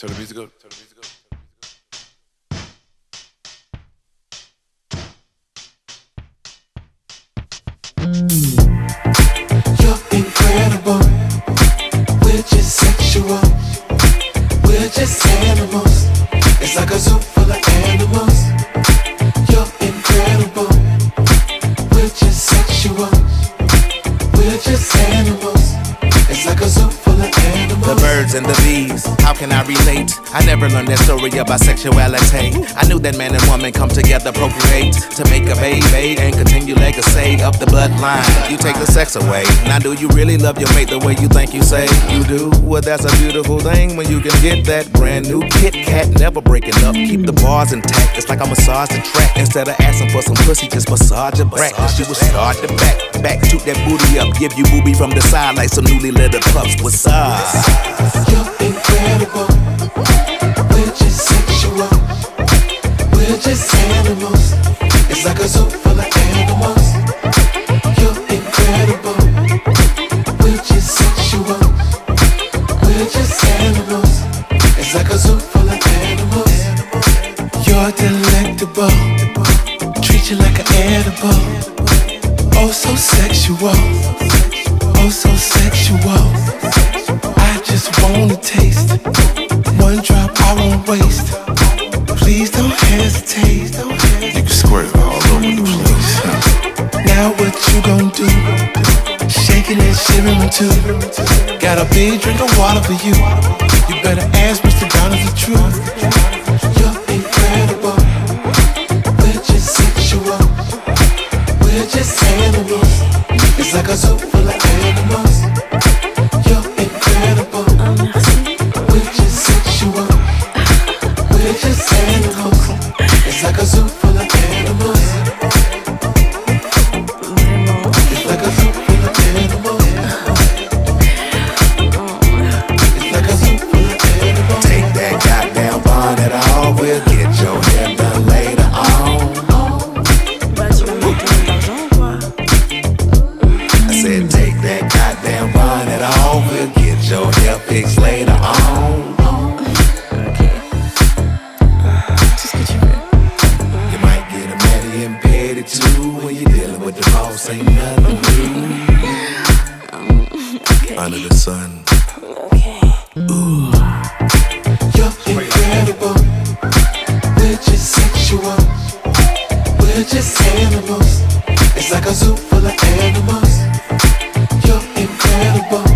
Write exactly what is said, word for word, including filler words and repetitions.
Turn the music up. Turn the music up. You're incredible. We're just sexual. We're just animals. It's like a zoo full of animals. You're incredible. We're just sexual. We're just animals. It's like a zoo full of animals. The birds and the bees, how can I relate? I never learned that story about sexuality. I knew that man and woman come together, procreate to make a baby and continue legacy of the bloodline. You take the sex away. Now do you really love your mate the way you think you say you do? Well, that's a beautiful thing when you can get that brand new Kit Kat, never breaking up. Keep the bars intact. It's like I massage the track. Instead of asking for some pussy, just massage your back. You will start the back, back, toot that booty up. Give you booby from the side like some newly littered pups. What's up? You're incredible. We're just sexual. We're just animals. It's like a zoo full of animals. You're incredible. We're just sexual. We're just animals. It's like a zoo full of animals. You're delectable. Treat you like an edible. Oh, so sexual. Oh, so sexual. I just wanna taste. One drop I won't waste. Please don't hesitate. You can squirt all over the place. Now what you gon' do? Shaking and shivering too. Got a big drink of water for you. You better ask Mister Brown is the truth. You're incredible. We're just sexual. We're just animals. It's like a zoo full of animals. You're incredible. We're just sexual. We're just animals. It's like a zoo full of animals. It's like a zoo full of animals. It's like a zoo full of animals. Take that goddamn bonnet off. We'll get your hair done later on. I said take that goddamn bonnet off. We'll get your hair fixed later on. You might get a mani and petty too. When you're dealing with the boss, ain't nothing new. Under the sun. You're incredible. We're just sexual. We're just animals. It's like a zoo full of animals. You're incredible.